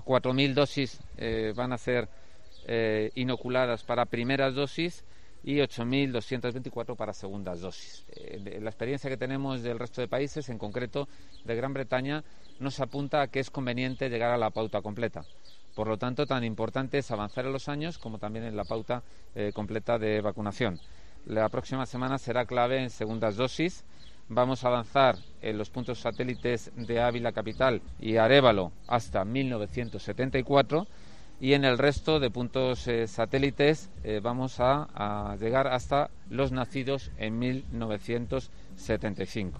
4.000 dosis van a ser inoculadas para primeras dosis y 8.224 para segundas dosis. La experiencia que tenemos del resto de países, en concreto de Gran Bretaña, nos apunta a que es conveniente llegar a la pauta completa. Por lo tanto, tan importante es avanzar en los años como también en la pauta completa de vacunación. La próxima semana será clave en segundas dosis. Vamos a avanzar en los puntos satélites de Ávila Capital y Arévalo hasta 1974 y en el resto de puntos satélites vamos a llegar hasta los nacidos en 1975.